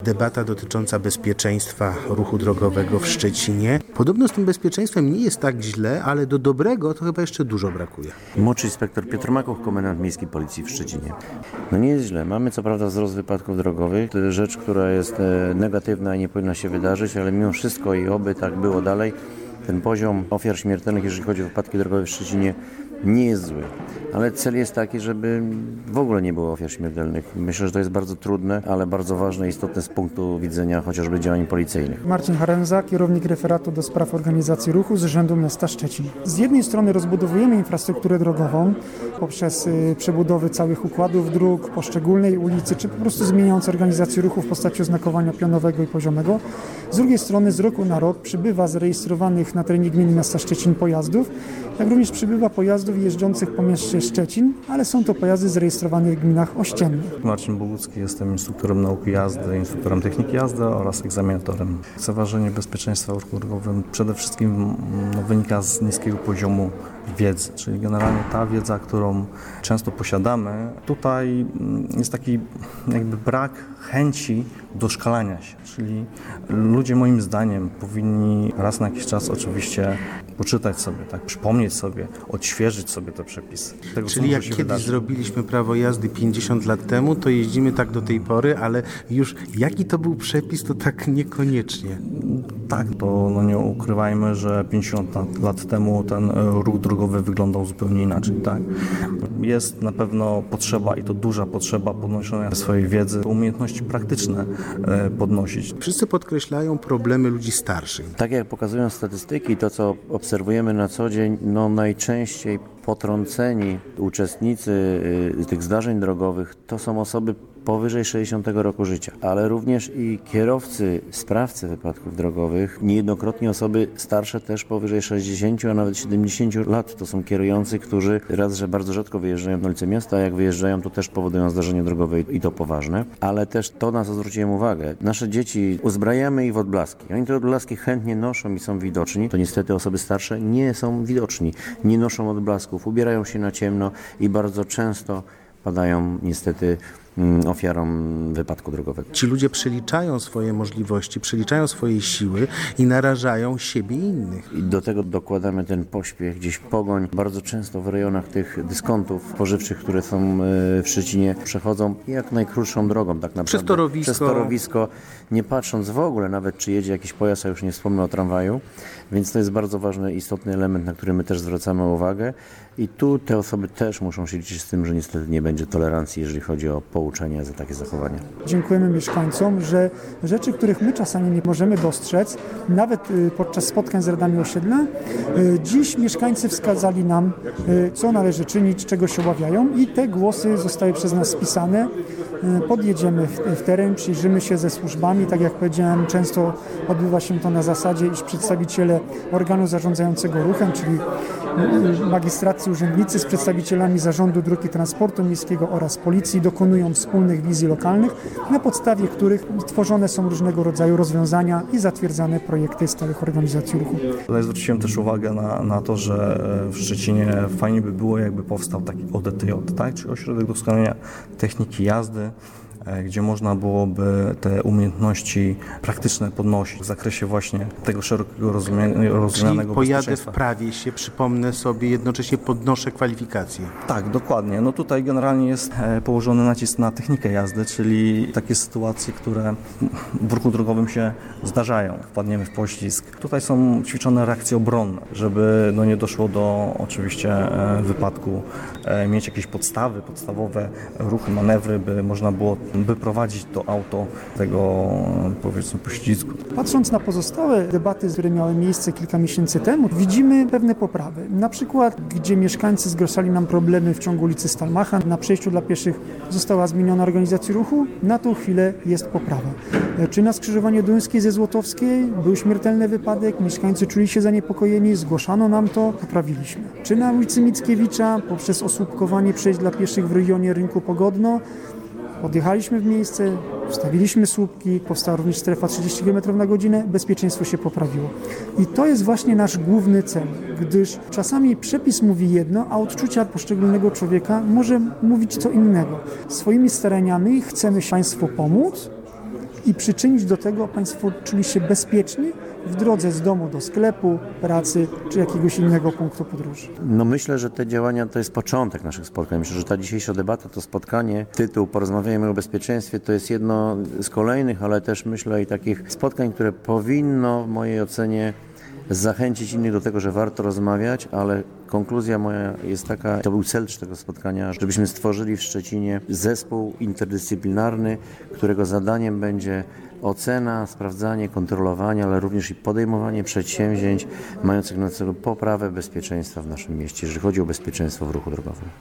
Debata dotycząca bezpieczeństwa ruchu drogowego w Szczecinie. Podobno z tym bezpieczeństwem nie jest tak źle, ale do dobrego to chyba jeszcze dużo brakuje. Młodszy inspektor Piotr Makuch, komendant miejskiej policji w Szczecinie. No nie jest źle. Mamy co prawda wzrost wypadków drogowych. To jest rzecz, która jest negatywna i nie powinna się wydarzyć, ale mimo wszystko i oby tak było dalej, ten poziom ofiar śmiertelnych, jeżeli chodzi o wypadki drogowe w Szczecinie, nie jest zły. Ale cel jest taki, żeby w ogóle nie było ofiar śmiertelnych. Myślę, że to jest bardzo trudne, ale bardzo ważne i istotne z punktu widzenia chociażby działań policyjnych. Marcin Harenza, kierownik referatu do spraw organizacji ruchu z Urzędu Miasta Szczecin. Z jednej strony rozbudowujemy infrastrukturę drogową poprzez przebudowy całych układów dróg, poszczególnej ulicy, czy po prostu zmieniając organizację ruchu w postaci oznakowania pionowego i poziomego. Z drugiej strony z roku na rok przybywa zarejestrowanych na terenie gminy miasta Szczecin pojazdów, jak również przybywa pojazdów jeżdżących po mieście Szczecin, ale są to pojazdy zarejestrowane w gminach ościennych. Marcin Bogucki, jestem instruktorem nauki jazdy, instruktorem techniki jazdy oraz egzaminatorem. Zaważenie bezpieczeństwa w ruchu drogowym przede wszystkim wynika z niskiego poziomu wiedzy, czyli generalnie ta wiedza, którą często posiadamy. Tutaj jest taki jakby brak chęci doszkalania się, czyli ludzie moim zdaniem powinni raz na jakiś czas oczywiście poczytać sobie, tak, przypomnieć sobie, odświeżyć sobie te przepisy. Tego, czyli jak kiedyś zrobiliśmy prawo jazdy 50 lat temu, to jeździmy tak do tej pory, ale już jaki to był przepis, to tak niekoniecznie. Tak, to nie ukrywajmy, że 50 lat temu ten ruch drogowy wyglądał zupełnie inaczej. Tak? Jest na pewno potrzeba i to duża potrzeba podnoszenia swojej wiedzy, umiejętności praktyczne podnosić. Wszyscy podkreślają problemy ludzi starszych. Tak jak pokazują statystyki, to co obserwujemy na co dzień, najczęściej potrąceni uczestnicy tych zdarzeń drogowych to są osoby powyżej 60 roku życia, ale również i kierowcy, sprawcy wypadków drogowych, niejednokrotnie osoby starsze też powyżej 60, a nawet 70 lat. To są kierujący, którzy raz, że bardzo rzadko wyjeżdżają na ulicę miasta, a jak wyjeżdżają, to też powodują zdarzenie drogowe i to poważne, ale też to, na co zwróciłem uwagę, nasze dzieci uzbrajamy ich w odblaski. Oni te odblaski chętnie noszą i są widoczni, to niestety osoby starsze nie są widoczni, nie noszą odblasków, ubierają się na ciemno i bardzo często padają niestety ofiarą wypadku drogowego. Ci ludzie przeliczają swoje możliwości, przeliczają swoje siły i narażają siebie i innych. I do tego dokładamy ten pośpiech, gdzieś pogoń. Bardzo często w rejonach tych dyskontów spożywczych, które są w Szczecinie, przechodzą jak najkrótszą drogą tak naprawdę. Przez torowisko, nie patrząc w ogóle nawet, czy jedzie jakiś pojazd, a już nie wspomnę o tramwaju. Więc to jest bardzo ważny, istotny element, na który my też zwracamy uwagę. I tu te osoby też muszą się liczyć z tym, że niestety nie będzie tolerancji, jeżeli chodzi o pouczenie za takie zachowania. Dziękujemy mieszkańcom, że rzeczy, których my czasami nie możemy dostrzec, nawet podczas spotkań z radami osiedla, dziś mieszkańcy wskazali nam, co należy czynić, czego się obawiają i te głosy zostały przez nas spisane. Podjedziemy w teren, przyjrzymy się ze służbami. Tak jak powiedziałem, często odbywa się to na zasadzie, iż przedstawiciele organu zarządzającego ruchem, czyli magistracy, urzędnicy z przedstawicielami Zarządu Dróg i Transportu Miejskiego oraz Policji dokonują wspólnych wizji lokalnych, na podstawie których tworzone są różnego rodzaju rozwiązania i zatwierdzane projekty stałych organizacji ruchu. Tutaj zwróciłem też uwagę na to, że w Szczecinie fajnie by było, jakby powstał taki ODTJ, tak? Czyli Ośrodek Doskonalenia Techniki Jazdy, gdzie można byłoby te umiejętności praktyczne podnosić w zakresie właśnie tego szerokiego rozumianego Czyli pojadę w prawie się, przypomnę sobie, jednocześnie podnoszę kwalifikacje. Tak, dokładnie. Tutaj generalnie jest położony nacisk na technikę jazdy, czyli takie sytuacje, które w ruchu drogowym się zdarzają. Wpadniemy w poślizg. Tutaj są ćwiczone reakcje obronne, żeby nie doszło do oczywiście wypadku, mieć jakieś podstawowe ruchy, manewry, by można było wyprowadzić to auto tego, powiedzmy, poślizgu. Patrząc na pozostałe debaty, które miały miejsce kilka miesięcy temu, widzimy pewne poprawy. Na przykład, gdzie mieszkańcy zgłaszali nam problemy w ciągu ulicy Stalmacha, na przejściu dla pieszych została zmieniona organizacja ruchu, na tą chwilę jest poprawa. Czy na skrzyżowaniu Duńskiej ze Złotowskiej był śmiertelny wypadek, mieszkańcy czuli się zaniepokojeni, zgłaszano nam to, poprawiliśmy. Czy na ulicy Mickiewicza poprzez osłupkowanie przejść dla pieszych w rejonie Rynku Pogodno, odjechaliśmy w miejsce, wstawiliśmy słupki, powstała również strefa 30 km na godzinę, bezpieczeństwo się poprawiło. I to jest właśnie nasz główny cel, gdyż czasami przepis mówi jedno, a odczucia poszczególnego człowieka może mówić co innego. Swoimi staraniami chcemy Państwu pomóc i przyczynić do tego, aby Państwo czuli się bezpieczni w drodze z domu do sklepu, pracy czy jakiegoś innego punktu podróży. No myślę, że te działania to jest początek naszych spotkań. Myślę, że ta dzisiejsza debata, to spotkanie, tytuł Porozmawiajmy o bezpieczeństwie, to jest jedno z kolejnych, ale też myślę i takich spotkań, które powinno w mojej ocenie zachęcić innych do tego, że warto rozmawiać, ale konkluzja moja jest taka, to był cel tego spotkania, żebyśmy stworzyli w Szczecinie zespół interdyscyplinarny, którego zadaniem będzie ocena, sprawdzanie, kontrolowanie, ale również i podejmowanie przedsięwzięć mających na celu poprawę bezpieczeństwa w naszym mieście, jeżeli chodzi o bezpieczeństwo w ruchu drogowym.